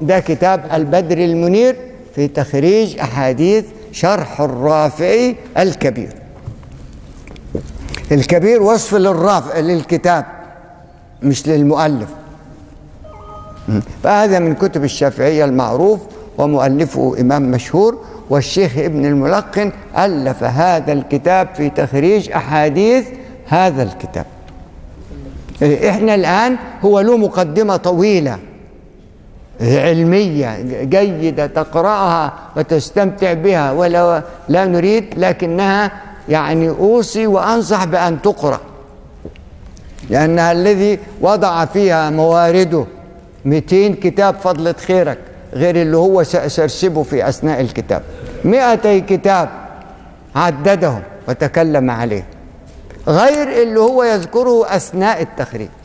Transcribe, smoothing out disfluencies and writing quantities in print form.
ده كتاب البدر المنير في تخريج أحاديث شرح الرافعي الكبير. الكبير وصف للرافع للكتاب مش للمؤلف. فهذا من كتب الشافعية المعروف، ومؤلفه إمام مشهور، والشيخ ابن الملقن ألف هذا الكتاب في تخريج أحاديث هذا الكتاب. إحنا الآن هو له مقدمة طويلة علمية جيدة تقرأها وتستمتع بها، ولا لا نريد، لكنها يعني أوصي وأنصح بأن تقرأ، لأنها الذي وضع فيها موارده 200 كتاب فضلة خيرك، غير اللي هو سأسرسبه في أثناء الكتاب. 200 كتاب عددهم وتكلم عليه، غير اللي هو يذكره أثناء التخريج.